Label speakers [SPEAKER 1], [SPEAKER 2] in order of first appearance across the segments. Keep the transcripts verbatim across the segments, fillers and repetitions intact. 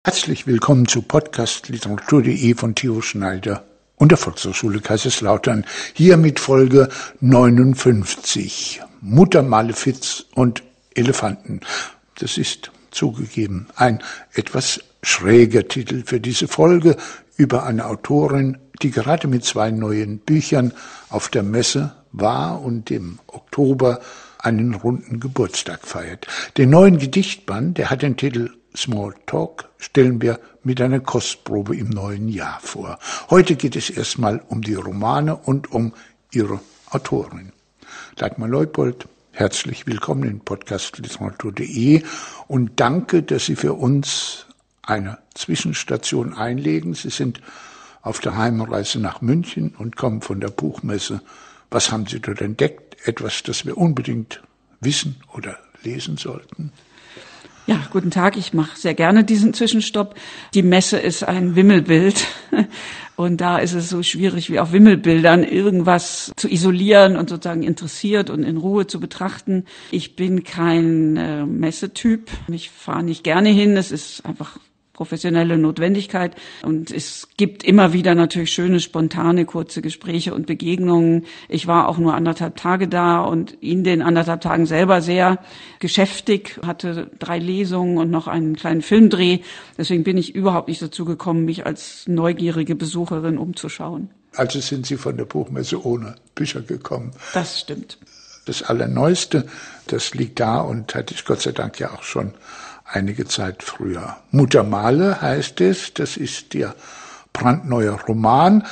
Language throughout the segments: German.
[SPEAKER 1] Herzlich willkommen zu Podcast Literatur punkt de von Theo Schneider und der Volkshochschule Kaiserslautern. Hier mit Folge neunundfünfzig. Mutter Malefiz und Elefanten. Das ist zugegeben ein etwas schräger Titel für diese Folge über eine Autorin, die gerade mit zwei neuen Büchern auf der Messe war und im Oktober einen runden Geburtstag feiert. Den neuen Gedichtband, der hat den Titel Small Talk, stellen wir mit einer Kostprobe im neuen Jahr vor. Heute geht es erstmal um die Romane und um ihre Autorin. Dagmar Leupold, herzlich willkommen in Podcast Literatur punkt de und danke, dass Sie für uns eine Zwischenstation einlegen. Sie sind auf der Heimreise nach München und kommen von der Buchmesse. Was haben Sie dort entdeckt? Etwas, das wir unbedingt wissen oder lesen sollten?
[SPEAKER 2] Ja, guten Tag. Ich mache sehr gerne diesen Zwischenstopp. Die Messe ist ein Wimmelbild und da ist es so schwierig wie auf Wimmelbildern irgendwas zu isolieren und sozusagen interessiert und in Ruhe zu betrachten. Ich bin kein äh, Messetyp. Ich fahre nicht gerne hin. Es ist einfach professionelle Notwendigkeit. Und es gibt immer wieder natürlich schöne, spontane, kurze Gespräche und Begegnungen. Ich war auch nur anderthalb Tage da und in den anderthalb Tagen selber sehr geschäftig, hatte drei Lesungen und noch einen kleinen Filmdreh. Deswegen bin ich überhaupt nicht dazu gekommen, mich als neugierige Besucherin umzuschauen.
[SPEAKER 1] Also sind Sie von der Buchmesse ohne Bücher gekommen?
[SPEAKER 2] Das stimmt.
[SPEAKER 1] Das Allerneueste, das liegt da und hatte ich Gott sei Dank ja auch schon einige Zeit früher. Mutter Male heißt es, das ist der brandneue Roman.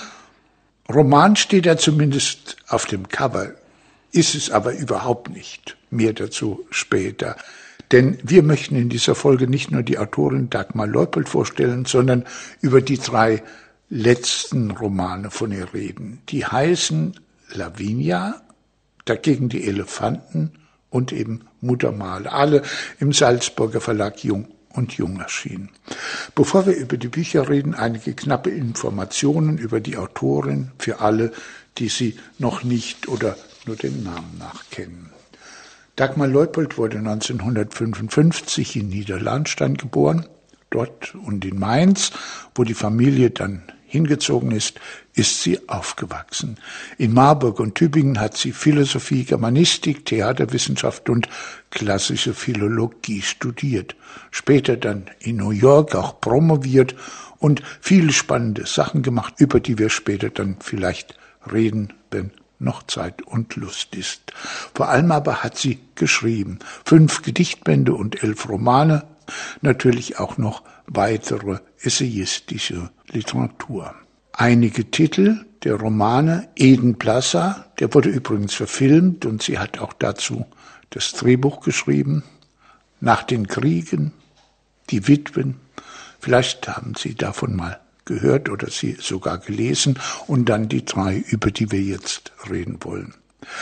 [SPEAKER 1] Roman steht ja zumindest auf dem Cover, ist es aber überhaupt nicht. Mehr dazu später. Denn wir möchten in dieser Folge nicht nur die Autorin Dagmar Leupold vorstellen, sondern über die drei letzten Romane von ihr reden. Die heißen Lavinia, dagegen die Elefanten und eben Mutter Male, alle im Salzburger Verlag Jung und Jung erschienen. Bevor wir über die Bücher reden, einige knappe Informationen über die Autorin für alle, die sie noch nicht oder nur den Namen nach kennen. Dagmar Leupold wurde neunzehnhundertfünfundfünfzig in Niederlahnstein geboren. Dort und in Mainz, wo die Familie dann hingezogen ist, ist sie aufgewachsen. In Marburg und Tübingen hat sie Philosophie, Germanistik, Theaterwissenschaft und klassische Philologie studiert. Später dann in New York auch promoviert und viele spannende Sachen gemacht, über die wir später dann vielleicht reden, wenn noch Zeit und Lust ist. Vor allem aber hat sie geschrieben. Fünf Gedichtbände und elf Romane, natürlich auch noch weitere essayistische Literatur. Einige Titel der Romane: Eden Plaza, der wurde übrigens verfilmt und sie hat auch dazu das Drehbuch geschrieben. Nach den Kriegen, Die Witwen, vielleicht haben Sie davon mal gehört oder sie sogar gelesen, und dann die drei, über die wir jetzt reden wollen.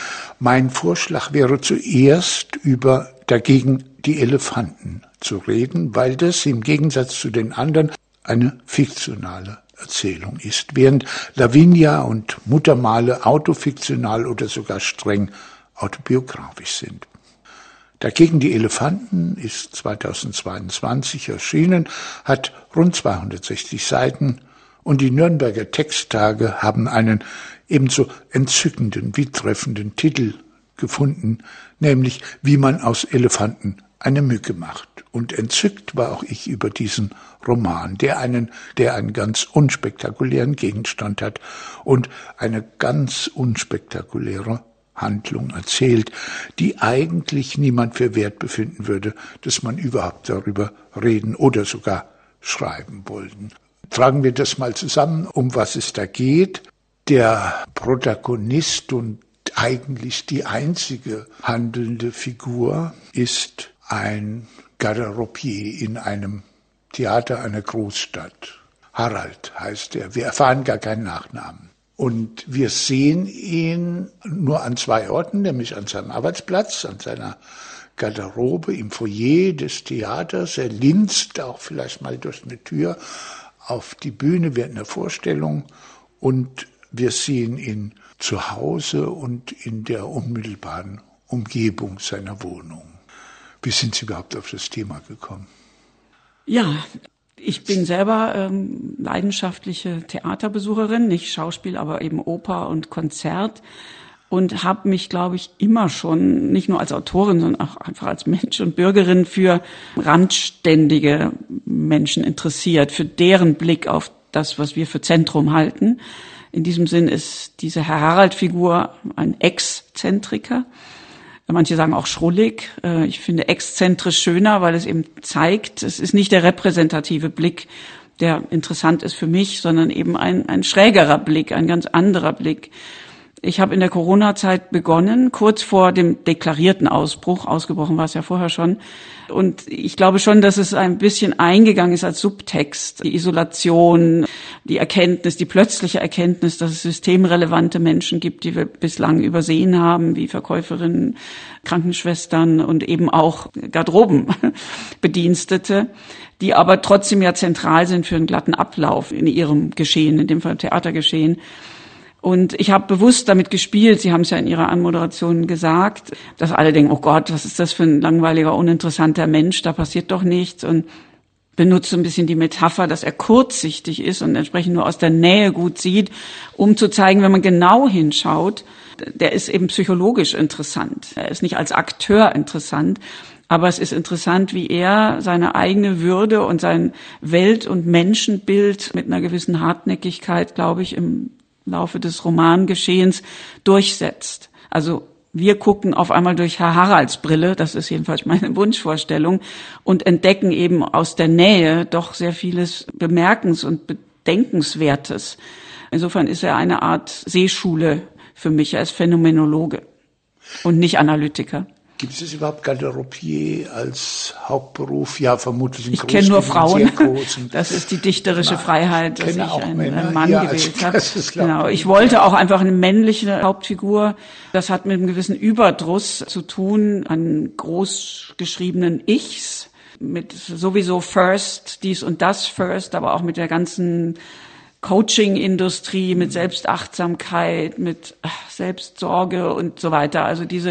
[SPEAKER 1] Mein Vorschlag wäre zuerst über dagegen die Elefanten zu reden, weil das im Gegensatz zu den anderen eine fiktionale Erzählung ist, während Lavinia und Mutter Male autofiktional oder sogar streng autobiografisch sind. Dagegen die Elefanten ist zweitausendzweiundzwanzig erschienen, hat rund zweihundertsechzig Seiten und die Nürnberger Texttage haben einen ebenso entzückenden wie treffenden Titel gefunden, nämlich Wie man aus Elefanten eine Mücke macht. Und entzückt war auch ich über diesen Roman, der einen, der einen ganz unspektakulären Gegenstand hat und eine ganz unspektakuläre Handlung erzählt, die eigentlich niemand für wert befinden würde, dass man überhaupt darüber reden oder sogar schreiben wollten. Tragen wir das mal zusammen, um was es da geht. Der Protagonist und eigentlich die einzige handelnde Figur ist ein Garderobier in einem Theater einer Großstadt. Harald heißt er. Wir erfahren gar keinen Nachnamen. Und wir sehen ihn nur an zwei Orten, nämlich an seinem Arbeitsplatz, an seiner Garderobe, im Foyer des Theaters. Er linst auch vielleicht mal durch eine Tür auf die Bühne während einer Vorstellung. Und wir sehen ihn zu Hause und in der unmittelbaren Umgebung seiner Wohnung. Wie sind Sie überhaupt auf das Thema gekommen?
[SPEAKER 2] Ja, Ich bin selber ähm, leidenschaftliche Theaterbesucherin, nicht Schauspiel, aber eben Oper und Konzert. Und habe mich, glaube ich, immer schon, nicht nur als Autorin, sondern auch einfach als Mensch und Bürgerin für randständige Menschen interessiert, für deren Blick auf das, was wir für Zentrum halten. In diesem Sinn ist diese Herr Harald-Figur ein Exzentriker. Manche sagen auch schrullig. Ich finde exzentrisch schöner, weil es eben zeigt, es ist nicht der repräsentative Blick, der interessant ist für mich, sondern eben ein, ein schrägerer Blick, ein ganz anderer Blick. Ich habe in der Corona-Zeit begonnen, kurz vor dem deklarierten Ausbruch, ausgebrochen war es ja vorher schon, und ich glaube schon, dass es ein bisschen eingegangen ist als Subtext, die Isolation, die Erkenntnis, die plötzliche Erkenntnis, dass es systemrelevante Menschen gibt, die wir bislang übersehen haben, wie Verkäuferinnen, Krankenschwestern und eben auch Garderobenbedienstete, die aber trotzdem ja zentral sind für einen glatten Ablauf in ihrem Geschehen, in dem Fall Theatergeschehen. Und ich habe bewusst damit gespielt, Sie haben es ja in Ihrer Anmoderation gesagt, dass alle denken, oh Gott, was ist das für ein langweiliger, uninteressanter Mensch, da passiert doch nichts. Und benutze ein bisschen die Metapher, dass er kurzsichtig ist und entsprechend nur aus der Nähe gut sieht, um zu zeigen, wenn man genau hinschaut, der ist eben psychologisch interessant. Er ist nicht als Akteur interessant, aber es ist interessant, wie er seine eigene Würde und sein Welt- und Menschenbild mit einer gewissen Hartnäckigkeit, glaube ich, im Laufe des Romangeschehens durchsetzt. Also wir gucken auf einmal durch Herr Haralds Brille, das ist jedenfalls meine Wunschvorstellung, und entdecken eben aus der Nähe doch sehr vieles Bemerkens- und Bedenkenswertes. Insofern ist er eine Art Sehschule für mich, er ist Phänomenologe und nicht Analytiker.
[SPEAKER 1] Gibt es überhaupt Garderobier als Hauptberuf? Ja, vermutlich in
[SPEAKER 2] Ich kenne nur Frauen.
[SPEAKER 1] Großen.
[SPEAKER 2] Das ist die dichterische Na, Freiheit, dass ich einen, einen Mann
[SPEAKER 1] ja,
[SPEAKER 2] gewählt
[SPEAKER 1] also,
[SPEAKER 2] habe. Genau. Ich wollte auch einfach eine männliche Hauptfigur. Das hat mit einem gewissen Überdruss zu tun, an großgeschriebenen Ichs, mit sowieso First, dies und das First, aber auch mit der ganzen Coaching-Industrie, mit Selbstachtsamkeit, mit Selbstsorge und so weiter. Also diese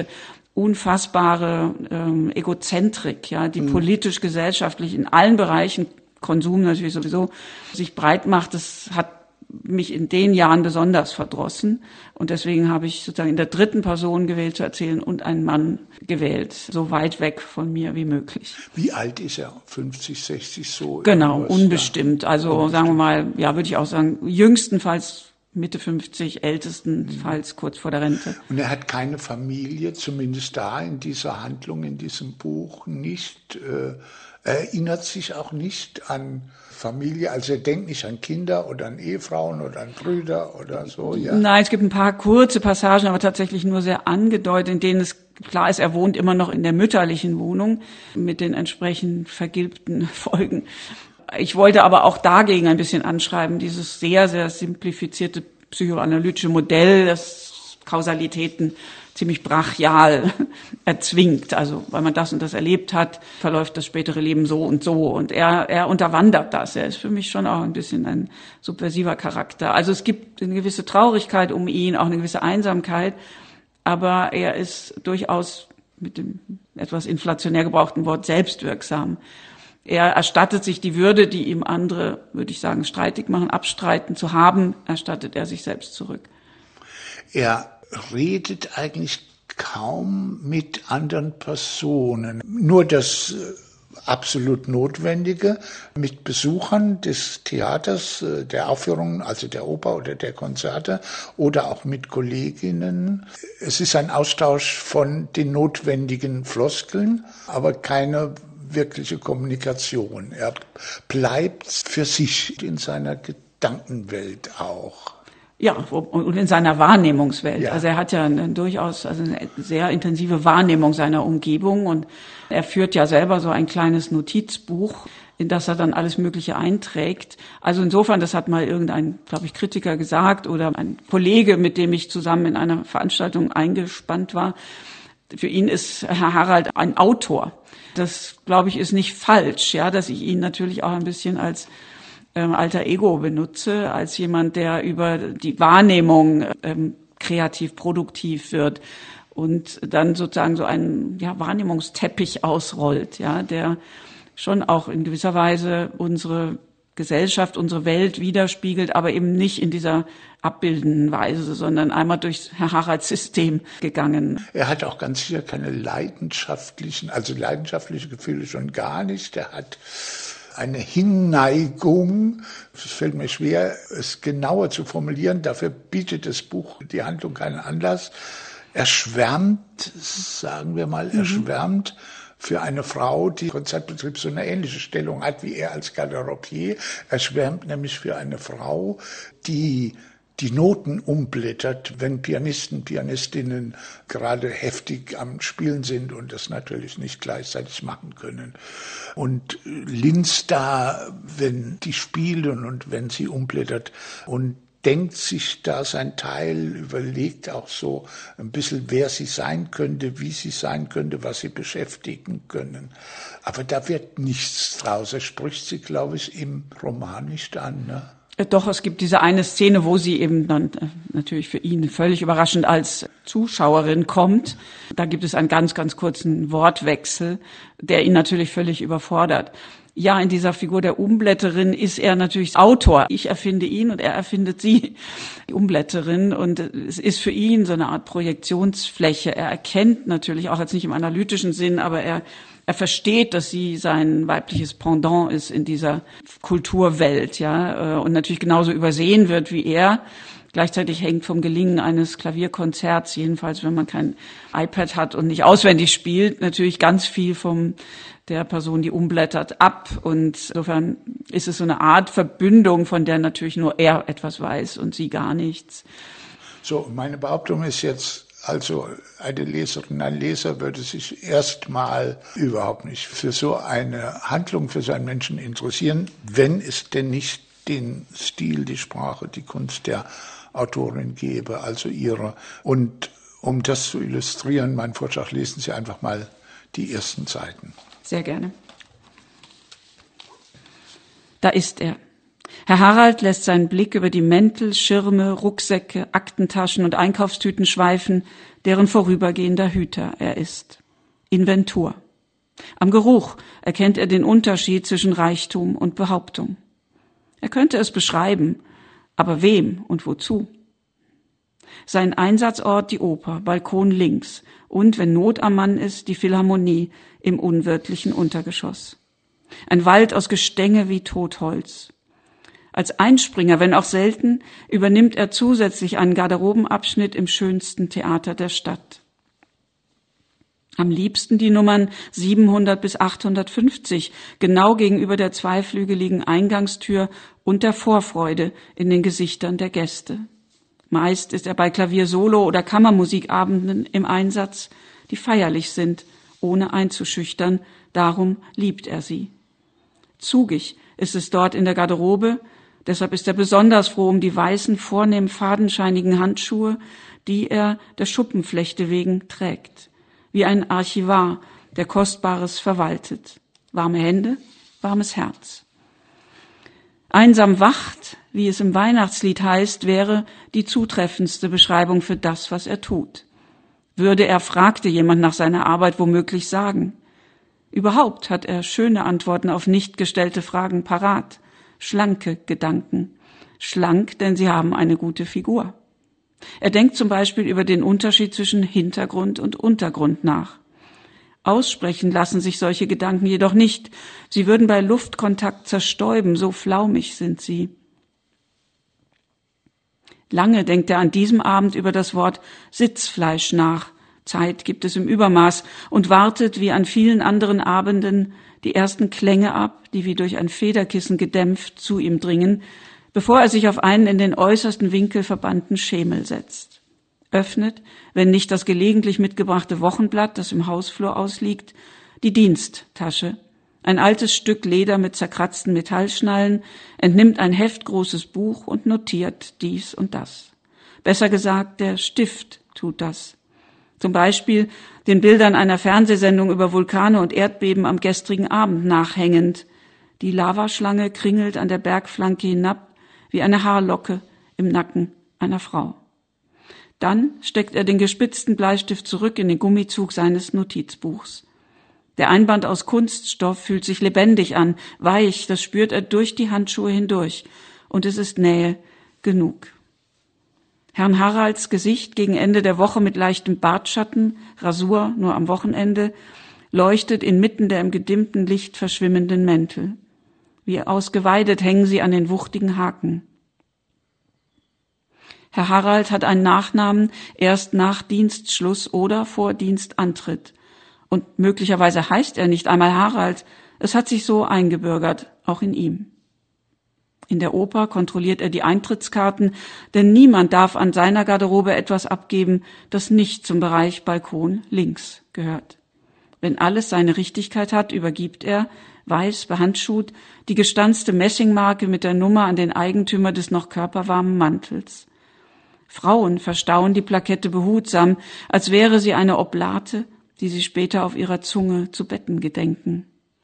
[SPEAKER 2] unfassbare ähm, Egozentrik, ja, die mhm. politisch, gesellschaftlich in allen Bereichen, Konsum natürlich sowieso, sich breit macht, das hat mich in den Jahren besonders verdrossen. Und deswegen habe ich sozusagen in der dritten Person gewählt zu erzählen und einen Mann gewählt, so weit weg von mir wie möglich.
[SPEAKER 1] Wie alt ist er? fünfzig, sechzig so?
[SPEAKER 2] Genau, unbestimmt. Ja. Also unbestimmt. Sagen wir mal, ja, würde ich auch sagen, jüngstenfalls Mitte fünfzig, ältestenfalls kurz vor der Rente.
[SPEAKER 1] Und er hat keine Familie, zumindest da in dieser Handlung, in diesem Buch nicht, äh, erinnert sich auch nicht an Familie, also er denkt nicht an Kinder oder an Ehefrauen oder an Brüder oder so, ja.
[SPEAKER 2] Nein, es gibt ein paar kurze Passagen, aber tatsächlich nur sehr angedeutet, in denen es klar ist, er wohnt immer noch in der mütterlichen Wohnung mit den entsprechend vergilbten Folgen. Ich wollte aber auch dagegen ein bisschen anschreiben, dieses sehr, sehr simplifizierte psychoanalytische Modell, das Kausalitäten ziemlich brachial erzwingt. Also, weil man das und das erlebt hat, verläuft das spätere Leben so und so. Und er, er unterwandert das. Er ist für mich schon auch ein bisschen ein subversiver Charakter. Also es gibt eine gewisse Traurigkeit um ihn, auch eine gewisse Einsamkeit. Aber er ist durchaus mit dem etwas inflationär gebrauchten Wort selbstwirksam. Er erstattet sich die Würde, die ihm andere, würde ich sagen, streitig machen, abstreiten zu haben, erstattet er sich selbst zurück.
[SPEAKER 1] Er redet eigentlich kaum mit anderen Personen. Nur das absolut Notwendige mit Besuchern des Theaters, der Aufführungen, also der Oper oder der Konzerte oder auch mit Kolleginnen. Es ist ein Austausch von den notwendigen Floskeln, aber keine wirkliche Kommunikation. Er bleibt für sich in seiner Gedankenwelt auch.
[SPEAKER 2] Ja, und in seiner Wahrnehmungswelt.
[SPEAKER 1] Ja.
[SPEAKER 2] Also er hat ja eine, durchaus also eine sehr intensive Wahrnehmung seiner Umgebung und er führt ja selber so ein kleines Notizbuch, in das er dann alles Mögliche einträgt. Also insofern, das hat mal irgendein, glaube ich, Kritiker gesagt oder ein Kollege, mit dem ich zusammen in einer Veranstaltung eingespannt war. Für ihn ist Herr Harald ein Autor. Das, glaube ich, ist nicht falsch, ja, dass ich ihn natürlich auch ein bisschen als ähm, alter Ego benutze, als jemand, der über die Wahrnehmung ähm, kreativ, produktiv wird und dann sozusagen so einen ja, Wahrnehmungsteppich ausrollt, ja, der schon auch in gewisser Weise unsere Gesellschaft, unsere Welt widerspiegelt, aber eben nicht in dieser abbildenden Weise, sondern einmal durch Herr Haralds System gegangen.
[SPEAKER 1] Er hat auch ganz sicher keine leidenschaftlichen, also leidenschaftliche Gefühle schon gar nicht. Er hat eine Hinneigung, es fällt mir schwer, es genauer zu formulieren, dafür bietet das Buch, die Handlung, keinen Anlass. Er schwärmt, sagen wir mal, er mhm. schwärmt für eine Frau, die im Konzertbetrieb so eine ähnliche Stellung hat wie er als Garderobier. Er schwärmt nämlich für eine Frau, die die Noten umblättert, wenn Pianisten, Pianistinnen gerade heftig am Spielen sind und das natürlich nicht gleichzeitig machen können. Und linst da, wenn die spielen und wenn sie umblättert, und denkt sich da sein Teil, überlegt auch so ein bisschen, wer sie sein könnte, wie sie sein könnte, was sie beschäftigen können. Aber da wird nichts draus. Er spricht sie, glaube ich, im Roman nicht an, ne?
[SPEAKER 2] Doch, es gibt diese eine Szene, wo sie eben dann äh, natürlich für ihn völlig überraschend als Zuschauerin kommt. Da gibt es einen ganz, ganz kurzen Wortwechsel, der ihn natürlich völlig überfordert. Ja, in dieser Figur der Umblätterin ist er natürlich Autor. Ich erfinde ihn und er erfindet sie, die Umblätterin. Und es ist für ihn so eine Art Projektionsfläche. Er erkennt natürlich, auch jetzt nicht im analytischen Sinn, aber er Er versteht, dass sie sein weibliches Pendant ist in dieser Kulturwelt, ja, und natürlich genauso übersehen wird wie er. Gleichzeitig hängt vom Gelingen eines Klavierkonzerts, jedenfalls wenn man kein iPad hat und nicht auswendig spielt, natürlich ganz viel vom der Person, die umblättert, ab. Und insofern ist es so eine Art Verbündung, von der natürlich nur er etwas weiß und sie gar nichts.
[SPEAKER 1] So, meine Behauptung ist jetzt, also eine Leserin, ein Leser würde sich erstmal überhaupt nicht für so eine Handlung, für so einen Menschen interessieren, wenn es denn nicht den Stil, die Sprache, die Kunst der Autorin gäbe, also ihre. Und um das zu illustrieren, mein Vorschlag, lesen Sie einfach mal die ersten Seiten.
[SPEAKER 2] Sehr gerne. Da ist er. Herr Harald lässt seinen Blick über die Mäntel, Schirme, Rucksäcke, Aktentaschen und Einkaufstüten schweifen, deren vorübergehender Hüter er ist. Inventur. Am Geruch erkennt er den Unterschied zwischen Reichtum und Behauptung. Er könnte es beschreiben, aber wem und wozu? Sein Einsatzort die Oper, Balkon links und, wenn Not am Mann ist, die Philharmonie im unwirtlichen Untergeschoss. Ein Wald aus Gestänge wie Totholz. Als Einspringer, wenn auch selten, übernimmt er zusätzlich einen Garderobenabschnitt im schönsten Theater der Stadt. Am liebsten die Nummern siebenhundert bis achthundertfünfzig, genau gegenüber der zweiflügeligen Eingangstür und der Vorfreude in den Gesichtern der Gäste. Meist ist er bei Klavier-Solo- oder Kammermusikabenden im Einsatz, die feierlich sind, ohne einzuschüchtern, darum liebt er sie. Zugig ist es dort in der Garderobe, deshalb ist er besonders froh um die weißen, vornehm fadenscheinigen Handschuhe, die er der Schuppenflechte wegen trägt. Wie ein Archivar, der Kostbares verwaltet. Warme Hände, warmes Herz. Einsam wacht, wie es im Weihnachtslied heißt, wäre die zutreffendste Beschreibung für das, was er tut. Würde er, fragte jemand nach seiner Arbeit, womöglich sagen. Überhaupt hat er schöne Antworten auf nicht gestellte Fragen parat. Schlanke Gedanken. Schlank, denn sie haben eine gute Figur. Er denkt zum Beispiel über den Unterschied zwischen Hintergrund und Untergrund nach. Aussprechen lassen sich solche Gedanken jedoch nicht. Sie würden bei Luftkontakt zerstäuben, so flaumig sind sie. Lange denkt er an diesem Abend über das Wort Sitzfleisch nach. Zeit gibt es im Übermaß und wartet wie an vielen anderen Abenden die ersten Klänge ab, die wie durch ein Federkissen gedämpft zu ihm dringen, bevor er sich auf einen in den äußersten Winkel verbannten Schemel setzt. Öffnet, wenn nicht das gelegentlich mitgebrachte Wochenblatt, das im Hausflur ausliegt, die Diensttasche, ein altes Stück Leder mit zerkratzten Metallschnallen, entnimmt ein heftgroßes Buch und notiert dies und das. Besser gesagt, der Stift tut das. Zum Beispiel den Bildern einer Fernsehsendung über Vulkane und Erdbeben am gestrigen Abend nachhängend. Die Lavaschlange kringelt an der Bergflanke hinab wie eine Haarlocke im Nacken einer Frau. Dann steckt er den gespitzten Bleistift zurück in den Gummizug seines Notizbuchs. Der Einband aus Kunststoff fühlt sich lebendig an, weich, das spürt er durch die Handschuhe hindurch. Und es ist Nähe genug. Herrn Haralds Gesicht gegen Ende der Woche mit leichtem Bartschatten, Rasur nur am Wochenende, leuchtet inmitten der im gedimmten Licht verschwimmenden Mäntel. Wie ausgeweidet hängen sie an den wuchtigen Haken. Herr Harald hat einen Nachnamen erst nach Dienstschluss oder vor Dienstantritt. Und möglicherweise heißt er nicht einmal Harald. Es hat sich so eingebürgert, auch in ihm. In der Oper kontrolliert er die Eintrittskarten, denn niemand darf an seiner Garderobe etwas abgeben, das nicht zum Bereich Balkon links gehört. Wenn alles seine Richtigkeit hat, übergibt er, weiß behandschuht, die gestanzte Messingmarke mit der Nummer an den Eigentümer des noch körperwarmen Mantels. Frauen verstauen die Plakette behutsam, als wäre sie eine Oblate, die sie später auf ihrer Zunge zu betten gedenken.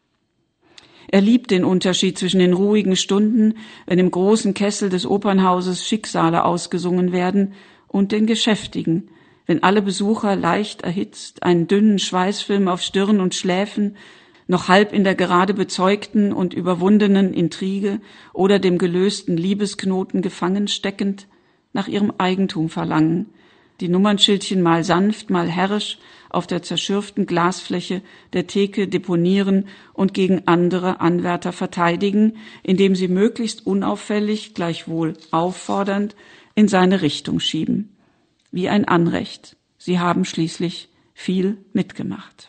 [SPEAKER 2] Er liebt den Unterschied zwischen den ruhigen Stunden, wenn im großen Kessel des Opernhauses Schicksale ausgesungen werden, und den geschäftigen, wenn alle Besucher leicht erhitzt einen dünnen Schweißfilm auf Stirn und Schläfen, noch halb in der gerade bezeugten und überwundenen Intrige oder dem gelösten Liebesknoten gefangen steckend, nach ihrem Eigentum verlangen, die Nummernschildchen mal sanft, mal herrisch auf der zerschürften Glasfläche der Theke deponieren und gegen andere Anwärter verteidigen, indem sie möglichst unauffällig, gleichwohl auffordernd, in seine Richtung schieben. Wie ein Anrecht. Sie haben schließlich viel mitgemacht.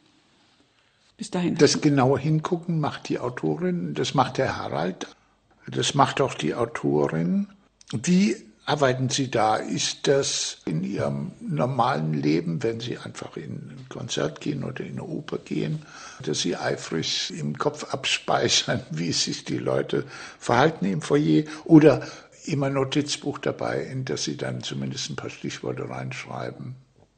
[SPEAKER 2] Bis dahin.
[SPEAKER 1] Das genaue Hingucken macht die Autorin, das macht der Harald, das macht auch die Autorin. Wie arbeiten Sie da? Ist das in Ihrem normalen Leben, wenn Sie einfach in ein Konzert gehen oder in eine Oper gehen, dass Sie eifrig im Kopf abspeichern, wie sich die Leute verhalten im Foyer, oder immer Notizbuch dabei, in das Sie dann zumindest ein paar Stichworte reinschreiben?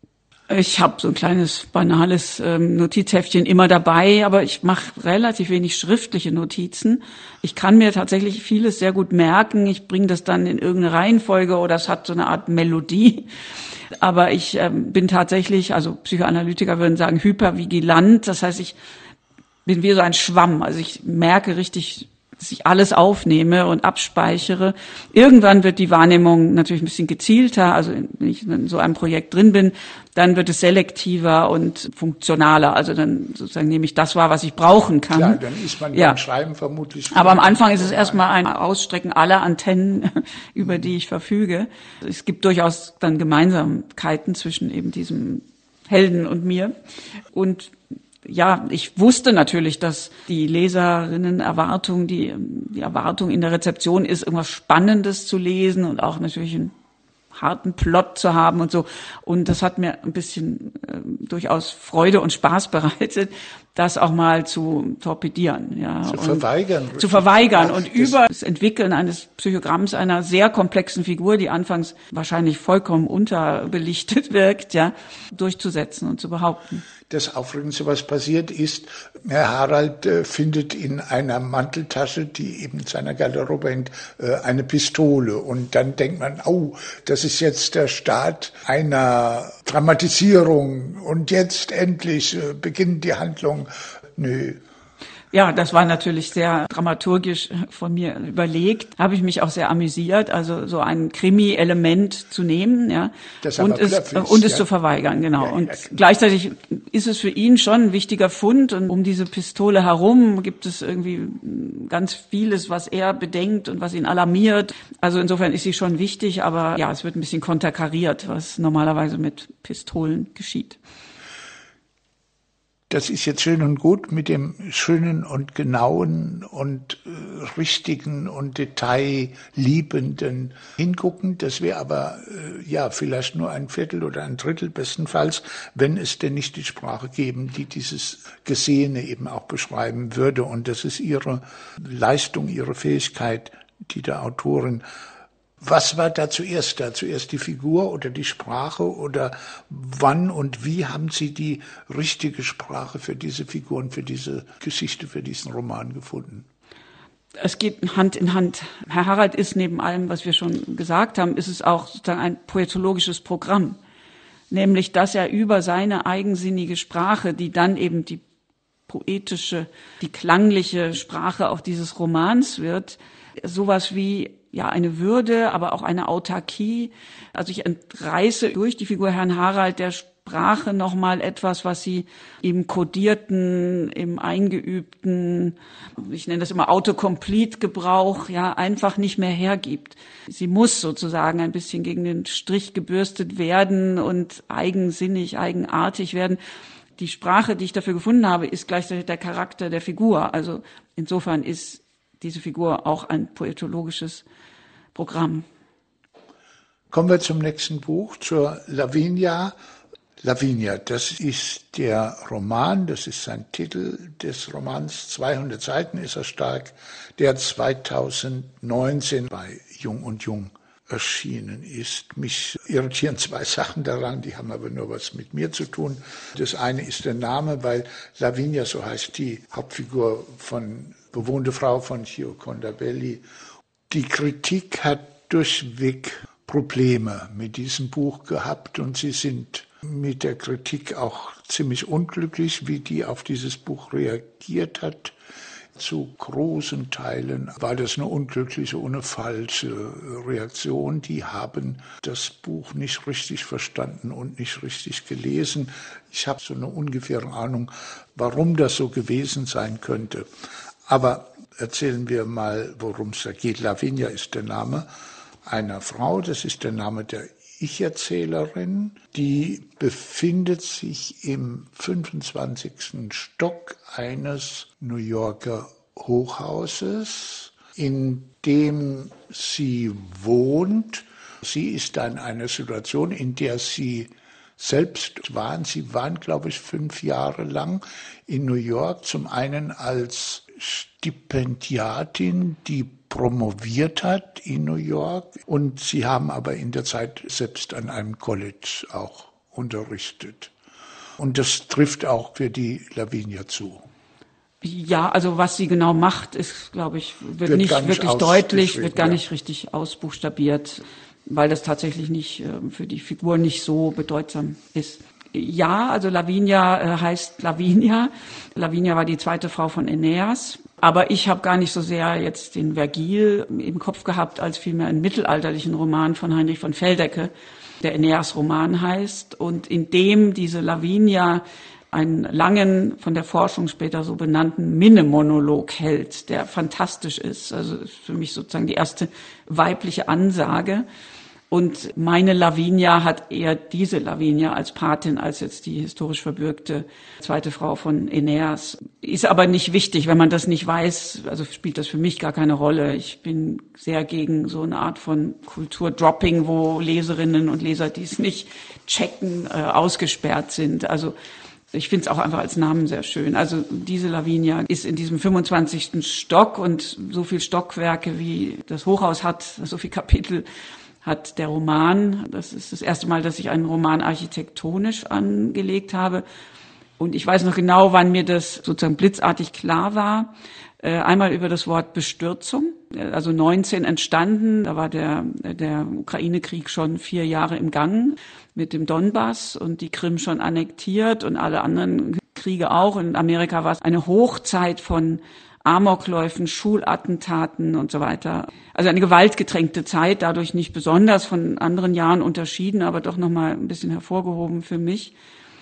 [SPEAKER 2] Ich habe so ein kleines, banales ähm, Notizheftchen immer dabei, aber ich mache relativ wenig schriftliche Notizen. Ich kann mir tatsächlich vieles sehr gut merken. Ich bringe das dann in irgendeine Reihenfolge oder es hat so eine Art Melodie. Aber ich ähm, bin tatsächlich, also Psychoanalytiker würden sagen, hypervigilant. Das heißt, ich bin wie so ein Schwamm. Also ich merke richtig, dass ich alles aufnehme und abspeichere. Irgendwann wird die Wahrnehmung natürlich ein bisschen gezielter. Also wenn ich in so einem Projekt drin bin, dann wird es selektiver und funktionaler. Also dann sozusagen nehme ich das wahr, was ich brauchen kann.
[SPEAKER 1] Klar, dann ist man
[SPEAKER 2] ja.
[SPEAKER 1] beim Schreiben vermutlich.
[SPEAKER 2] Aber am Anfang ist es erstmal ein Ausstrecken aller Antennen, über die ich verfüge. Es gibt durchaus dann Gemeinsamkeiten zwischen eben diesem Helden und mir. Und ja, ich wusste natürlich, dass die Leserinnen-Erwartung, die, die Erwartung in der Rezeption ist, irgendwas Spannendes zu lesen und auch natürlich einen harten Plot zu haben und so. Und das hat mir ein bisschen äh, durchaus Freude und Spaß bereitet, das auch mal zu torpedieren, ja.
[SPEAKER 1] Zu
[SPEAKER 2] und
[SPEAKER 1] verweigern.
[SPEAKER 2] Zu verweigern und über das Entwickeln eines Psychogramms einer sehr komplexen Figur, die anfangs wahrscheinlich vollkommen unterbelichtet wirkt, ja, durchzusetzen und zu behaupten.
[SPEAKER 1] Das Aufregendste, was passiert ist, Herr Harald äh, findet in einer Manteltasche, die eben in seiner Garderobe hängt, äh, eine Pistole. Und dann denkt man, oh, das ist jetzt der Start einer Dramatisierung. Und jetzt endlich äh, beginnt die Handlung. Nö.
[SPEAKER 2] Ja, das war natürlich sehr dramaturgisch von mir überlegt. Habe ich mich auch sehr amüsiert, also so ein Krimi-Element zu nehmen, ja,
[SPEAKER 1] das
[SPEAKER 2] und es
[SPEAKER 1] ist,
[SPEAKER 2] und es
[SPEAKER 1] ja.
[SPEAKER 2] zu verweigern, genau.
[SPEAKER 1] Ja,
[SPEAKER 2] und
[SPEAKER 1] ja.
[SPEAKER 2] Gleichzeitig ist es für ihn schon ein wichtiger Fund, und um diese Pistole herum gibt es irgendwie ganz vieles, was er bedenkt und was ihn alarmiert. Also insofern ist sie schon wichtig, aber ja, es wird ein bisschen konterkariert, was normalerweise mit Pistolen geschieht.
[SPEAKER 1] Das ist jetzt schön und gut mit dem schönen und genauen und äh, richtigen und detailliebenden Hingucken. Das wäre aber äh, ja vielleicht nur ein Viertel oder ein Drittel bestenfalls, wenn es denn nicht die Sprache geben, die dieses Gesehene eben auch beschreiben würde. Und das ist Ihre Leistung, Ihre Fähigkeit, die der Autorin. Was war da zuerst da? Zuerst die Figur oder die Sprache, oder wann und wie haben Sie die richtige Sprache für diese Figuren, für diese Geschichte, für diesen Roman gefunden?
[SPEAKER 2] Es geht Hand in Hand. Herr Harald ist neben allem, was wir schon gesagt haben, ist es auch sozusagen ein poetologisches Programm. Nämlich, dass er über seine eigensinnige Sprache, die dann eben die poetische, die klangliche Sprache auch dieses Romans wird. Sowas wie ja eine Würde, aber auch eine Autarkie. Also ich entreiße durch die Figur Herrn Harald der Sprache nochmal etwas, was sie im kodierten, im eingeübten, ich nenne das immer Autocomplete-Gebrauch, ja, einfach nicht mehr hergibt. Sie muss sozusagen ein bisschen gegen den Strich gebürstet werden und eigensinnig, eigenartig werden. Die Sprache, die ich dafür gefunden habe, ist gleichzeitig der Charakter der Figur. Also insofern ist diese Figur auch ein poetologisches Programm.
[SPEAKER 1] Kommen wir zum nächsten Buch, zur Lavinia. Lavinia, das ist der Roman, das ist sein Titel des Romans, zweihundert Seiten ist er stark, der zweitausendneunzehn bei Jung und Jung erschienen ist. Mich irritieren zwei Sachen daran, die haben aber nur was mit mir zu tun. Das eine ist der Name, weil Lavinia, so heißt die Hauptfigur von Bewohnte Frau von Gioconda Belli. Die Kritik hat durchweg Probleme mit diesem Buch gehabt und sie sind mit der Kritik auch ziemlich unglücklich, wie die auf dieses Buch reagiert hat. Zu großen Teilen war das eine unglückliche und eine falsche Reaktion. Die haben das Buch nicht richtig verstanden und nicht richtig gelesen. Ich habe so eine ungefähre Ahnung, warum das so gewesen sein könnte. Aber erzählen wir mal, worum es da geht. Lavinia ist der Name einer Frau, das ist der Name der Ich-Erzählerin, die befindet sich im fünfundzwanzigsten Stock eines New Yorker Hochhauses, in dem sie wohnt. Sie ist da in einer Situation, in der sie selbst waren. Sie waren, glaube ich, fünf Jahre lang in New York, zum einen als Stipendiatin, die promoviert hat in New York, und sie haben aber in der Zeit selbst an einem College auch unterrichtet. Und das trifft auch für die Lavinia zu.
[SPEAKER 2] Ja, also was sie genau macht, ist, glaube ich, wird,
[SPEAKER 1] wird
[SPEAKER 2] nicht wirklich deutlich, wird gar
[SPEAKER 1] ja.
[SPEAKER 2] nicht richtig ausbuchstabiert, weil das tatsächlich nicht für die Figur nicht so bedeutsam ist. Ja, also Lavinia heißt Lavinia. Lavinia war die zweite Frau von Aeneas. Aber ich habe gar nicht so sehr jetzt den Vergil im Kopf gehabt, als vielmehr einen mittelalterlichen Roman von Heinrich von Feldecke, der Aeneas-Roman heißt, und in dem diese Lavinia einen langen, von der Forschung später so benannten Minnemonolog hält, der fantastisch ist. Also ist für mich sozusagen die erste weibliche Ansage. Und meine Lavinia hat eher diese Lavinia als Patin als jetzt die historisch verbürgte zweite Frau von Aeneas. Ist aber nicht wichtig, wenn man das nicht weiß, also spielt das für mich gar keine Rolle. Ich bin sehr gegen so eine Art von Kulturdropping, wo Leserinnen und Leser, die es nicht checken, äh, ausgesperrt sind. Also ich finde es auch einfach als Namen sehr schön. Also diese Lavinia ist in diesem fünfundzwanzigsten Stock, und so viel Stockwerke wie das Hochhaus hat, so viel Kapitel hat der Roman. Das ist das erste Mal, dass ich einen Roman architektonisch angelegt habe. Und ich weiß noch genau, wann mir das sozusagen blitzartig klar war. Einmal über das Wort Bestürzung, also neunzehn entstanden. Da war der, der Ukraine-Krieg schon vier Jahre im Gang mit dem Donbass und die Krim schon annektiert und alle anderen Kriege auch. Und in Amerika war es eine Hochzeit von Amokläufen, Schulattentaten und so weiter. Also eine gewaltgetränkte Zeit, dadurch nicht besonders von anderen Jahren unterschieden, aber doch nochmal ein bisschen hervorgehoben für mich.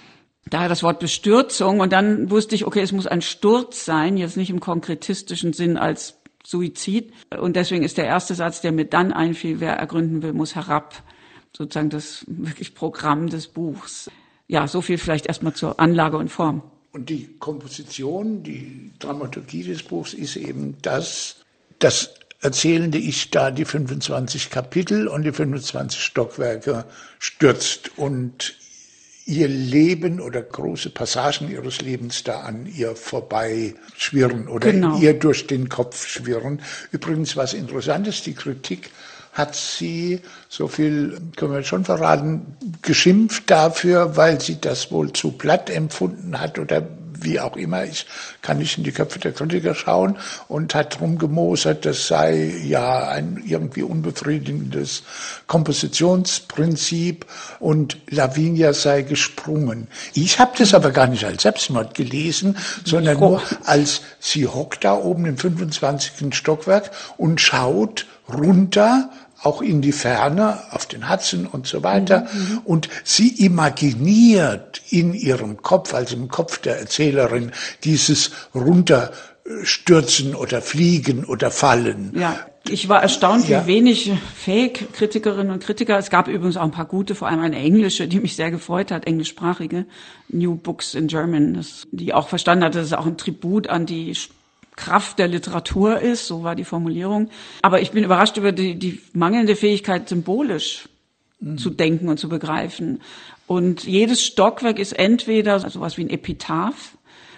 [SPEAKER 2] Daher das Wort Bestürzung, und dann wusste ich, okay, es muss ein Sturz sein, jetzt nicht im konkretistischen Sinn als Suizid. Und deswegen ist der erste Satz, der mir dann einfiel, wer ergründen will, muss herab. Sozusagen das wirklich Programm des Buchs. Ja, so viel vielleicht erstmal zur Anlage und Form.
[SPEAKER 1] Und die Komposition, die Dramaturgie des Buchs ist eben das, das erzählende Ich da die fünfundzwanzig Kapitel und die fünfundzwanzig Stockwerke stürzt und ihr Leben oder große Passagen ihres Lebens da an ihr vorbei schwirren oder genau. ihr durch den Kopf schwirren. Übrigens, was interessant ist, die Kritik hat sie, so viel können wir schon verraten, geschimpft dafür, weil sie das wohl zu platt empfunden hat oder wie auch immer, ich kann nicht in die Köpfe der Kritiker schauen, und hat drum gemosert, das sei ja ein irgendwie unbefriedigendes Kompositionsprinzip und Lavinia sei gesprungen. Ich habe das aber gar nicht als Selbstmord gelesen, sondern nur als sie hockt da oben im fünfundzwanzigsten Stockwerk und schaut runter, auch in die Ferne, auf den Hudson und so weiter. Mhm. Und sie imaginiert in ihrem Kopf, also im Kopf der Erzählerin, dieses Runterstürzen oder Fliegen oder Fallen.
[SPEAKER 2] Ja, ich war erstaunt,
[SPEAKER 1] ja.
[SPEAKER 2] wie wenig Fake-Kritikerinnen und Kritiker. Es gab übrigens auch ein paar gute, vor allem eine englische, die mich sehr gefreut hat, englischsprachige, New Books in German, das, die auch verstanden hat, dass es auch ein Tribut an die Kraft der Literatur ist, so war die Formulierung. Aber ich bin überrascht über die, die mangelnde Fähigkeit, symbolisch mhm. zu denken und zu begreifen. Und jedes Stockwerk ist entweder sowas wie ein Epitaph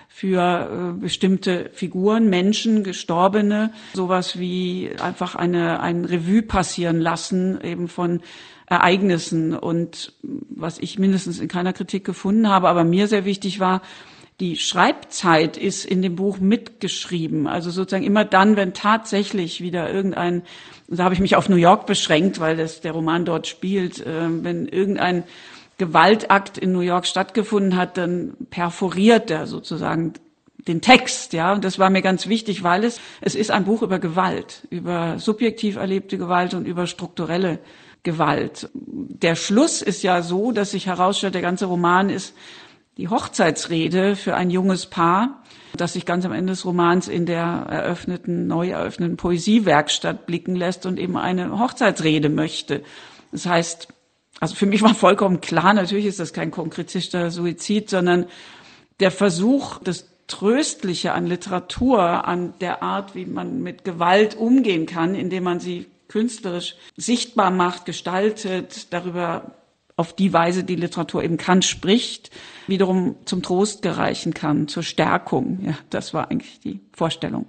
[SPEAKER 2] für äh, bestimmte Figuren, Menschen, Gestorbene, sowas wie einfach eine ein Revue passieren lassen, eben von Ereignissen. Und was ich mindestens in keiner Kritik gefunden habe, aber mir sehr wichtig war, die Schreibzeit ist in dem Buch mitgeschrieben. Also sozusagen immer dann, wenn tatsächlich wieder irgendein, da habe ich mich auf New York beschränkt, weil das der Roman dort spielt, äh, wenn irgendein Gewaltakt in New York stattgefunden hat, dann perforiert er sozusagen den Text, ja. Und das war mir ganz wichtig, weil es, es ist ein Buch über Gewalt, über subjektiv erlebte Gewalt und über strukturelle Gewalt. Der Schluss ist ja so, dass sich herausstellt, der ganze Roman ist die Hochzeitsrede für ein junges Paar, das sich ganz am Ende des Romans in der eröffneten, neu eröffneten Poesiewerkstatt blicken lässt und eben eine Hochzeitsrede möchte. Das heißt, also für mich war vollkommen klar, natürlich ist das kein konkretischer Suizid, sondern der Versuch, das Tröstliche an Literatur, an der Art, wie man mit Gewalt umgehen kann, indem man sie künstlerisch sichtbar macht, gestaltet, darüber auf die Weise, die Literatur eben kann, spricht, wiederum zum Trost gereichen kann, zur Stärkung. Ja, das war eigentlich die Vorstellung.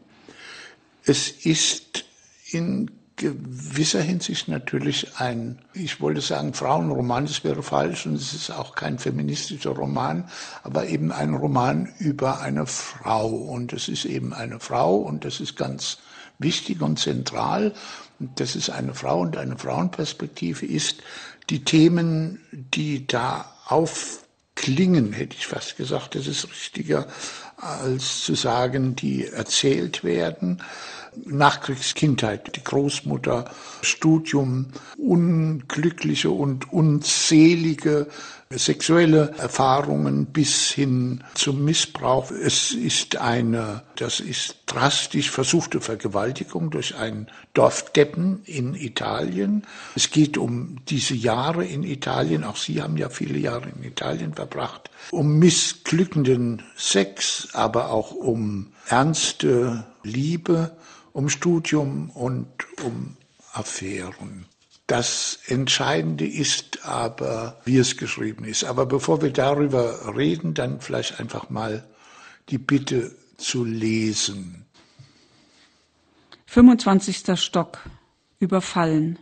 [SPEAKER 1] Es ist in gewisser Hinsicht natürlich ein, ich wollte sagen Frauenroman, das wäre falsch, und es ist auch kein feministischer Roman, aber eben ein Roman über eine Frau. Und es ist eben eine Frau, und das ist ganz wichtig und zentral, dass es eine Frau und eine Frauenperspektive ist. Die Themen, die da aufklingen, hätte ich fast gesagt, das ist richtiger als zu sagen, die erzählt werden. Nachkriegskindheit, die Großmutter, Studium, unglückliche und unzählige sexuelle Erfahrungen bis hin zum Missbrauch. Es ist eine, das ist drastisch versuchte Vergewaltigung durch einen Dorfdeppen in Italien. Es geht um diese Jahre in Italien, auch Sie haben ja viele Jahre in Italien verbracht, um missglückenden Sex, aber auch um ernste Liebe, um Studium und um Affären. Das Entscheidende ist aber, wie es geschrieben ist. Aber bevor wir darüber reden, dann vielleicht einfach mal die Bitte zu lesen.
[SPEAKER 2] fünfundzwanzigster Stock. Überfallen.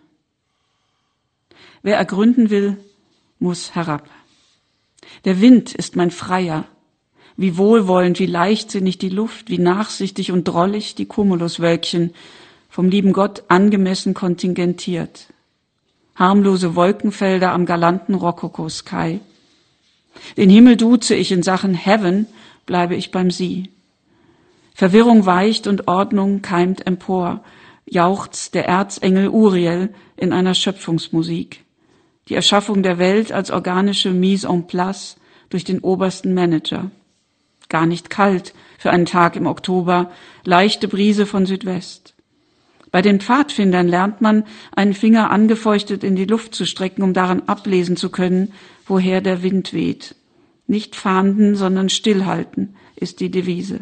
[SPEAKER 2] Wer ergründen will, muss herab. Der Wind ist mein Freier. Wie wohlwollend, wie leichtsinnig die Luft, wie nachsichtig und drollig die Cumuluswölkchen, vom lieben Gott angemessen kontingentiert. Harmlose Wolkenfelder am galanten Rokoko-Sky. Den Himmel duze ich, in Sachen Heaven bleibe ich beim Sie. Verwirrung weicht und Ordnung keimt empor, jauchzt der Erzengel Uriel in einer Schöpfungsmusik. Die Erschaffung der Welt als organische Mise en place durch den obersten Manager. Gar nicht kalt für einen Tag im Oktober, leichte Brise von Südwest. Bei den Pfadfindern lernt man, einen Finger angefeuchtet in die Luft zu strecken, um daran ablesen zu können, woher der Wind weht. Nicht fahnden, sondern stillhalten ist die Devise.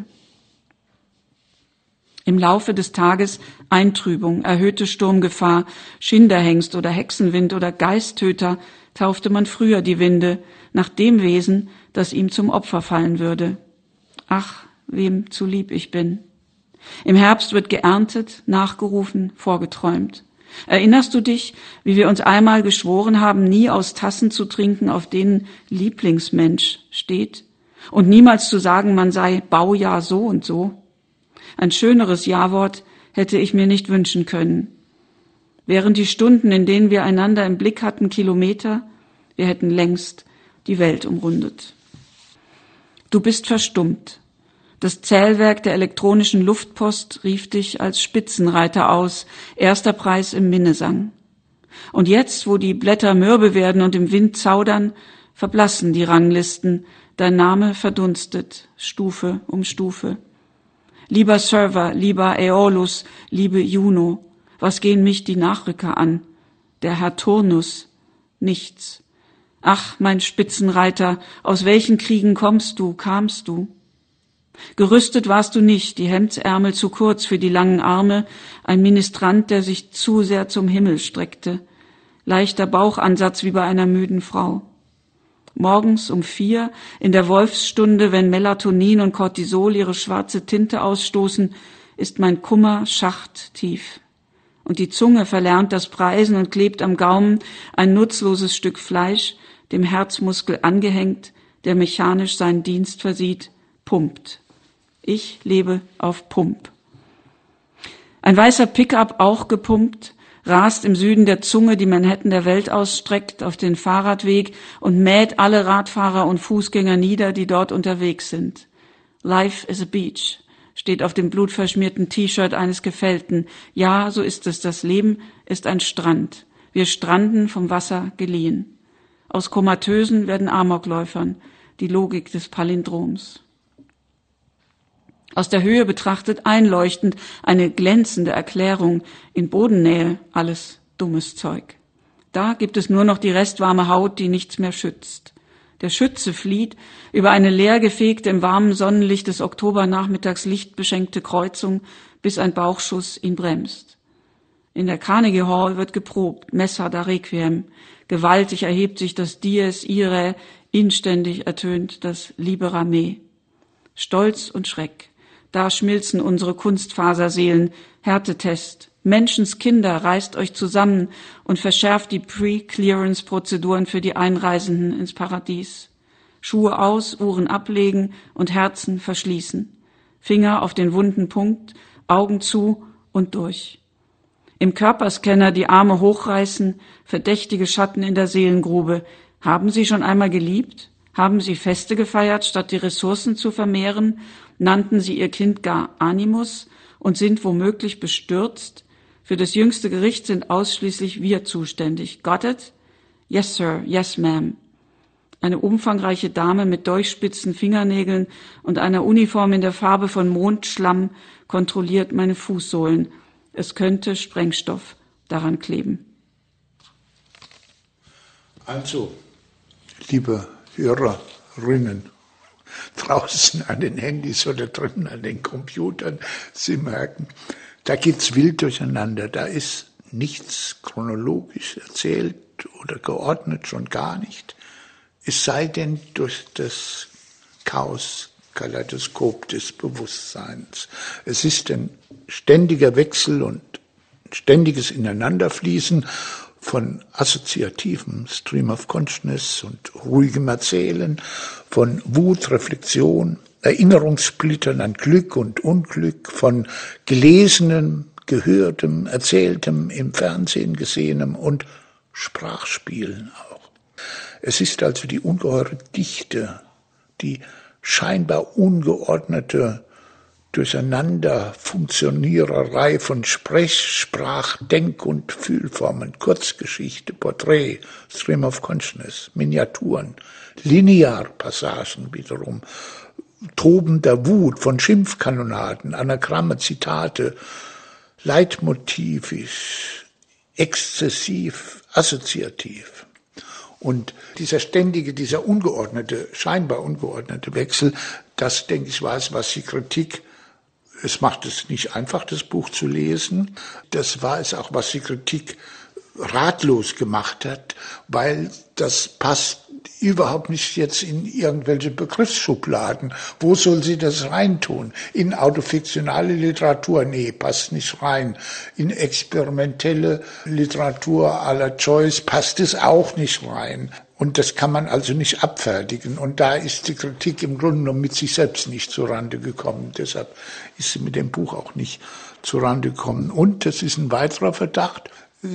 [SPEAKER 2] Im Laufe des Tages Eintrübung, erhöhte Sturmgefahr, Schinderhengst oder Hexenwind oder Geisttöter taufte man früher die Winde nach dem Wesen, das ihm zum Opfer fallen würde. Ach, wem zu lieb ich bin. Im Herbst wird geerntet, nachgerufen, vorgeträumt. Erinnerst du dich, wie wir uns einmal geschworen haben, nie aus Tassen zu trinken, auf denen Lieblingsmensch steht? Und niemals zu sagen, man sei Baujahr so und so. Ein schöneres Ja-Wort hätte ich mir nicht wünschen können. Während die Stunden, in denen wir einander im Blick hatten, Kilometer, wir hätten längst die Welt umrundet. Du bist verstummt. Das Zählwerk der elektronischen Luftpost rief dich als Spitzenreiter aus, erster Preis im Minnesang. Und jetzt, wo die Blätter mürbe werden und im Wind zaudern, verblassen die Ranglisten, dein Name verdunstet, Stufe um Stufe. Lieber Server, lieber Aeolus, liebe Juno, was gehen mich die Nachrücker an? Der Herr Turnus, nichts. Ach, mein Spitzenreiter, aus welchen Kriegen kommst du, kamst du? Gerüstet warst du nicht, die Hemdsärmel zu kurz für die langen Arme, ein Ministrant, der sich zu sehr zum Himmel streckte, leichter Bauchansatz wie bei einer müden Frau. Morgens um vier, in der Wolfsstunde, wenn Melatonin und Cortisol ihre schwarze Tinte ausstoßen, ist mein Kummer schachttief. Und die Zunge verlernt das Preisen und klebt am Gaumen ein nutzloses Stück Fleisch, dem Herzmuskel angehängt, der mechanisch seinen Dienst versieht, pumpt. Ich lebe auf Pump. Ein weißer Pickup, auch gepumpt, rast im Süden der Zunge, die Manhattan der Welt ausstreckt, auf den Fahrradweg und mäht alle Radfahrer und Fußgänger nieder, die dort unterwegs sind. Life is a beach steht auf dem blutverschmierten T-Shirt eines Gefällten. Ja, so ist es, das Leben ist ein Strand. Wir stranden vom Wasser geliehen. Aus Komatösen werden Amokläufern, die Logik des Palindroms. Aus der Höhe betrachtet einleuchtend, eine glänzende Erklärung, in Bodennähe alles dummes Zeug. Da gibt es nur noch die restwarme Haut, die nichts mehr schützt. Der Schütze flieht über eine leergefegte, im warmen Sonnenlicht des Oktobernachmittags lichtbeschenkte Kreuzung, bis ein Bauchschuss ihn bremst. In der Carnegie Hall wird geprobt, Messa da Requiem. Gewaltig erhebt sich das Dies Irae, inständig ertönt das Libera Me. Stolz und Schreck. Da schmilzen unsere Kunstfaserseelen. Härtetest. Menschenskinder, reißt euch zusammen und verschärft die Pre-Clearance-Prozeduren für die Einreisenden ins Paradies. Schuhe aus, Uhren ablegen und Herzen verschließen. Finger auf den wunden Punkt, Augen zu und durch. Im Körperscanner die Arme hochreißen, verdächtige Schatten in der Seelengrube. Haben Sie schon einmal geliebt? Haben Sie Feste gefeiert, statt die Ressourcen zu vermehren? Nannten Sie Ihr Kind gar Animus und sind womöglich bestürzt? Für das jüngste Gericht sind ausschließlich wir zuständig. Got it? Yes, sir. Yes, ma'am. Eine umfangreiche Dame mit durchspitzen Fingernägeln und einer Uniform in der Farbe von Mondschlamm kontrolliert meine Fußsohlen. Es könnte Sprengstoff daran kleben.
[SPEAKER 1] Also, liebe Hörerinnen, draußen an den Handys oder drinnen an den Computern, Sie merken, da geht's wild durcheinander. Da ist nichts chronologisch erzählt oder geordnet, schon gar nicht. Es sei denn durch das Chaos, Kaleidoskop des Bewusstseins. Es ist ein ständiger Wechsel und ständiges Ineinanderfließen von assoziativem Stream of Consciousness und ruhigem Erzählen, von Wut, Reflexion, Erinnerungssplittern an Glück und Unglück, von Gelesenem, Gehörtem, Erzähltem, im Fernsehen Gesehenem und Sprachspielen auch. Es ist also die ungeheure Dichte, die scheinbar ungeordnete Durcheinanderfunktioniererei von Sprech-, Sprach-, Denk- und Fühlformen, Kurzgeschichte, Porträt, Stream of Consciousness, Miniaturen, Linearpassagen wiederum, tobender Wut von Schimpfkanonaden, Anagramme, Zitate, leitmotivisch, exzessiv, assoziativ. Und dieser ständige, dieser ungeordnete, scheinbar ungeordnete Wechsel, das, denke ich, war es, was die Kritik, es macht es nicht einfach, das Buch zu lesen, das war es auch, was die Kritik ratlos gemacht hat, weil das passt überhaupt nicht jetzt in irgendwelche Begriffsschubladen. Wo soll sie das reintun? In autofiktionale Literatur? Nee, passt nicht rein. In experimentelle Literatur à la Joyce passt es auch nicht rein. Und das kann man also nicht abfertigen. Und da ist die Kritik im Grunde genommen mit sich selbst nicht zurande gekommen. Deshalb ist sie mit dem Buch auch nicht zurande gekommen. Und das ist ein weiterer Verdacht.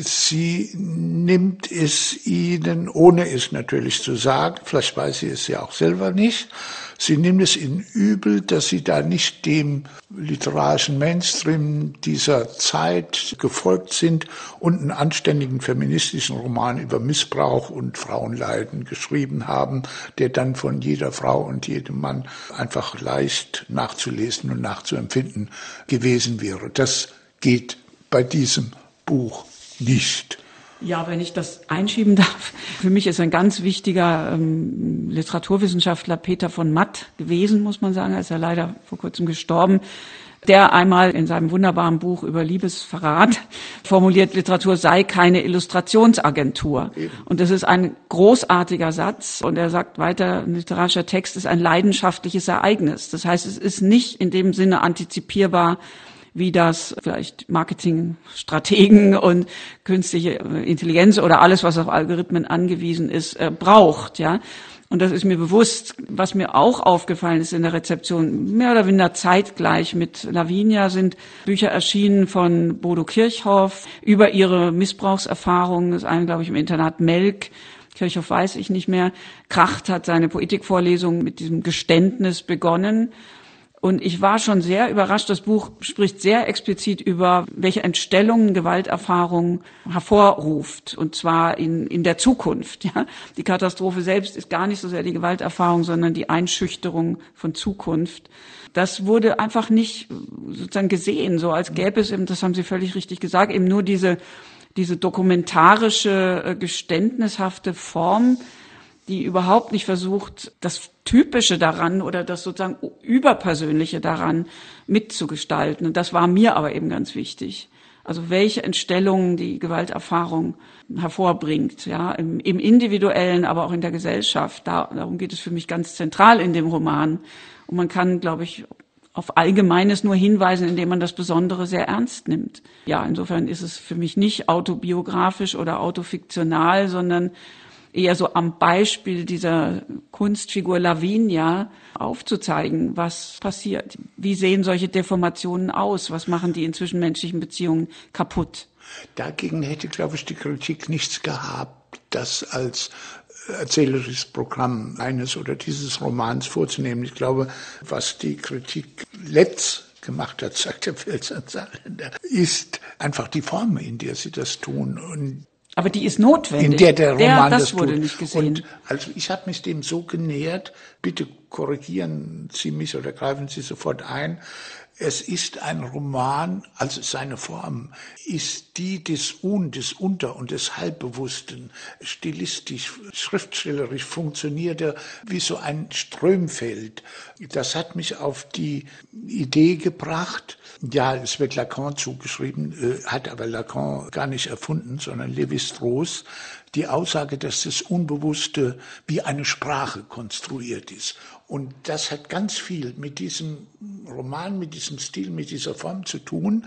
[SPEAKER 1] Sie nimmt es ihnen, ohne es natürlich zu sagen, vielleicht weiß sie es ja auch selber nicht, sie nimmt es ihnen übel, dass sie da nicht dem literarischen Mainstream dieser Zeit gefolgt sind und einen anständigen feministischen Roman über Missbrauch und Frauenleiden geschrieben haben, der dann von jeder Frau und jedem Mann einfach leicht nachzulesen und nachzuempfinden gewesen wäre. Das geht bei diesem Buch nicht.
[SPEAKER 2] Ja, wenn ich das einschieben darf. Für mich ist ein ganz wichtiger ähm, Literaturwissenschaftler Peter von Matt gewesen, muss man sagen. Er ist ja leider vor kurzem gestorben. Der einmal in seinem wunderbaren Buch über Liebesverrat formuliert, Literatur sei keine Illustrationsagentur. Eben. Und das ist ein großartiger Satz. Und er sagt weiter, ein literarischer Text ist ein leidenschaftliches Ereignis. Das heißt, es ist nicht in dem Sinne antizipierbar, wie das vielleicht Marketingstrategen und künstliche Intelligenz oder alles, was auf Algorithmen angewiesen ist, äh, braucht, ja. Und das ist mir bewusst. Was mir auch aufgefallen ist in der Rezeption, mehr oder weniger zeitgleich mit Lavinia sind Bücher erschienen von Bodo Kirchhoff über ihre Missbrauchserfahrungen. Das eine, glaube ich, im Internat Melk. Kirchhoff weiß ich nicht mehr. Kracht hat seine Poetikvorlesung mit diesem Geständnis begonnen. Und ich war schon sehr überrascht. Das Buch spricht sehr explizit über, welche Entstellungen Gewalterfahrung hervorruft. Und zwar in, in der Zukunft, ja. Die Katastrophe selbst ist gar nicht so sehr die Gewalterfahrung, sondern die Einschüchterung von Zukunft. Das wurde einfach nicht sozusagen gesehen, so als gäbe es eben, das haben Sie völlig richtig gesagt, eben nur diese, diese dokumentarische, geständnishafte Form, die überhaupt nicht versucht, das Typische daran oder das sozusagen Überpersönliche daran mitzugestalten. Und das war mir aber eben ganz wichtig. Also welche Entstellungen die Gewalterfahrung hervorbringt, ja, im, im Individuellen, aber auch in der Gesellschaft. Da, darum geht es für mich ganz zentral in dem Roman. Und man kann, glaube ich, auf Allgemeines nur hinweisen, indem man das Besondere sehr ernst nimmt. Ja, insofern ist es für mich nicht autobiografisch oder autofiktional, sondern eher so am Beispiel dieser Kunstfigur Lavinia aufzuzeigen, was passiert. Wie sehen solche Deformationen aus? Was machen die in zwischenmenschlichen Beziehungen kaputt?
[SPEAKER 1] Dagegen hätte, glaube ich, die Kritik nichts gehabt, das als erzählerisches Programm eines oder dieses Romans vorzunehmen. Ich glaube, was die Kritik letzt gemacht hat, sagt der Pfälzer Saarländer, ist einfach die Form, in der sie das tun. Und
[SPEAKER 2] aber die ist notwendig.
[SPEAKER 1] In der der Roman
[SPEAKER 2] der, das,
[SPEAKER 1] das
[SPEAKER 2] wurde
[SPEAKER 1] tut.
[SPEAKER 2] nicht gesehen.
[SPEAKER 1] Und also ich habe mich dem so genähert, bitte korrigieren Sie mich oder greifen Sie sofort ein. Es ist ein Roman, also seine Form ist die des Un, des Unter- und des Halbbewussten. Stilistisch, schriftstellerisch funktioniert er wie so ein Strömfeld. Das hat mich auf die Idee gebracht, ja, es wird Lacan zugeschrieben, äh, hat aber Lacan gar nicht erfunden, sondern Lévi-Strauss, die Aussage, dass das Unbewusste wie eine Sprache konstruiert ist. Und das hat ganz viel mit diesem Roman, mit diesem Stil, mit dieser Form zu tun.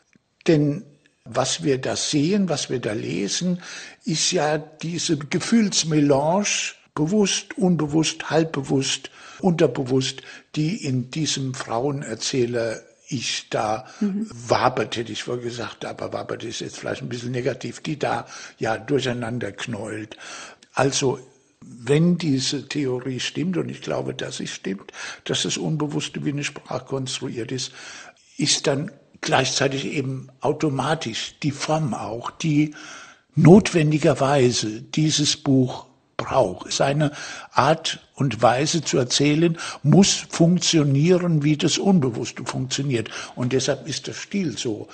[SPEAKER 1] Denn was wir da sehen, was wir da lesen, ist ja diese Gefühlsmelange, bewusst, unbewusst, halbbewusst, unterbewusst, die in diesem Frauenerzähler ich da mhm. wabert, hätte ich wohl gesagt, aber wabert ist jetzt vielleicht ein bisschen negativ, die da ja durcheinander knäult. Also wenn diese Theorie stimmt, und ich glaube, dass sie stimmt, dass das Unbewusste wie eine Sprache konstruiert ist, ist dann gleichzeitig eben automatisch die Form auch, die notwendigerweise dieses Buch braucht. Seine Art und Weise zu erzählen muss funktionieren, wie das Unbewusste funktioniert. Und deshalb ist der Stil so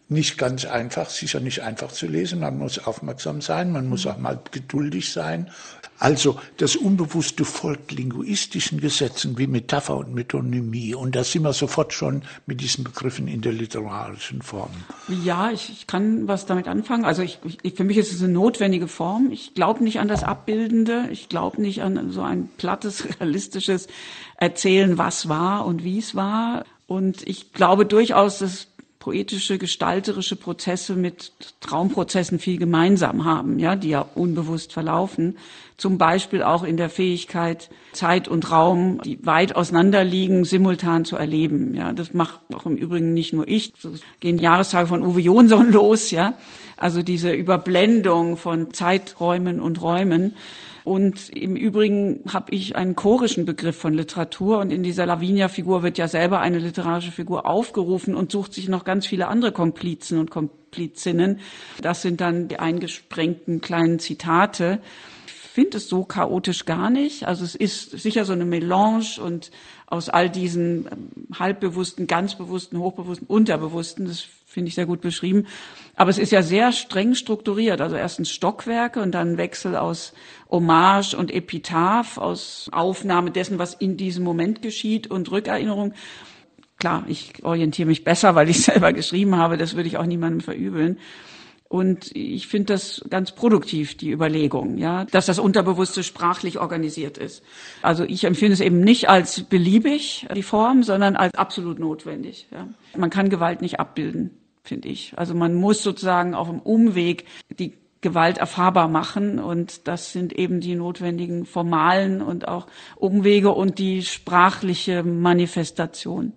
[SPEAKER 1] nicht ganz einfach, sicher nicht einfach zu lesen. Man muss aufmerksam sein, man muss auch mal geduldig sein. Also das Unbewusste folgt linguistischen Gesetzen wie Metapher und Metonymie. Und da sind wir sofort schon mit diesen Begriffen in der literarischen Form.
[SPEAKER 2] Ja, ich, ich kann was damit anfangen. Also ich, ich, für mich ist es eine notwendige Form. Ich glaube nicht an das Abbildende. Ich glaube nicht an so ein plattes, realistisches Erzählen, was war und wie es war. Und ich glaube durchaus, dass poetische, gestalterische Prozesse mit Traumprozessen viel gemeinsam haben, ja, die ja unbewusst verlaufen. Zum Beispiel auch in der Fähigkeit, Zeit und Raum, die weit auseinander liegen, simultan zu erleben. Ja, das macht auch im Übrigen nicht nur ich. So gehen Jahrestage von Uwe Jonsson los, ja. Also diese Überblendung von Zeiträumen und Räumen. Und im Übrigen habe ich einen chorischen Begriff von Literatur und in dieser Lavinia-Figur wird ja selber eine literarische Figur aufgerufen und sucht sich noch ganz viele andere Komplizen und Komplizinnen. Das sind dann die eingesprengten kleinen Zitate. Ich finde es so chaotisch gar nicht. Also es ist sicher so eine Melange und aus all diesen halbbewussten, ganz bewussten, hochbewussten, unterbewussten, das finde ich sehr gut beschrieben. Aber es ist ja sehr streng strukturiert. Also erstens Stockwerke und dann Wechsel aus Hommage und Epitaph, aus Aufnahme dessen, was in diesem Moment geschieht und Rückerinnerung. Klar, ich orientiere mich besser, weil ich selber geschrieben habe. Das würde ich auch niemandem verübeln. Und ich finde das ganz produktiv, die Überlegung, ja, dass das Unterbewusste sprachlich organisiert ist. Also ich empfinde es eben nicht als beliebig, die Form, sondern als absolut notwendig. Ja. Man kann Gewalt nicht abbilden, finde ich. Also man muss sozusagen auf dem Umweg die Gewalt erfahrbar machen und das sind eben die notwendigen formalen und auch Umwege und die sprachliche Manifestation.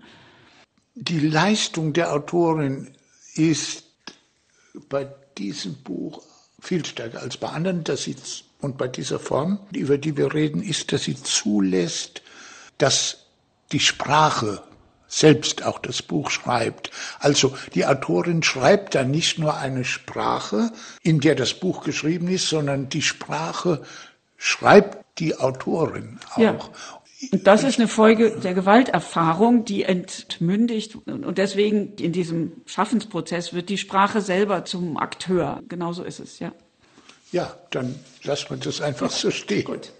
[SPEAKER 1] Die Leistung der Autorin ist bei diesem Buch viel stärker als bei anderen, dass sie, und bei dieser Form, über die wir reden, ist, dass sie zulässt, dass die Sprache selbst auch das Buch schreibt. Also die Autorin schreibt da nicht nur eine Sprache, in der das Buch geschrieben ist, sondern die Sprache schreibt die Autorin auch.
[SPEAKER 2] Ja. Und das ist eine Folge der Gewalterfahrung, die entmündigt. Und deswegen in diesem Schaffensprozess wird die Sprache selber zum Akteur. Genauso ist es, ja.
[SPEAKER 1] Ja, dann lassen wir das einfach so stehen.
[SPEAKER 2] Gut.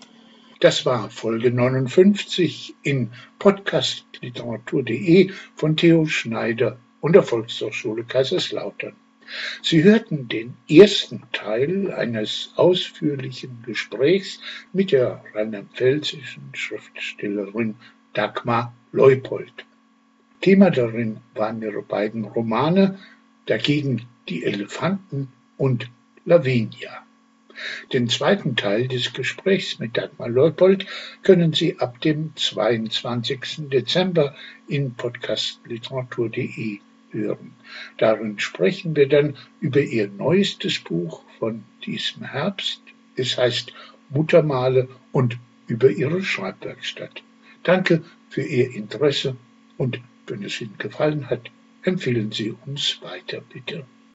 [SPEAKER 1] Das war Folge neunundfünfzig in podcast literatur punkt de von Theo Schneider und der Volkshochschule Kaiserslautern. Sie hörten den ersten Teil eines ausführlichen Gesprächs mit der rheinland-pfälzischen Schriftstellerin Dagmar Leupold. Thema darin waren ihre beiden Romane Dagegen die Elefanten und Lavinia. Den zweiten Teil des Gesprächs mit Dagmar Leupold können Sie ab dem zweiundzwanzigsten Dezember in podcast literatur punkt de hören. Darin sprechen wir dann über ihr neuestes Buch von diesem Herbst. Es heißt Muttermale und über ihre Schreibwerkstatt. Danke für Ihr Interesse und wenn es Ihnen gefallen hat, empfehlen Sie uns weiter, bitte.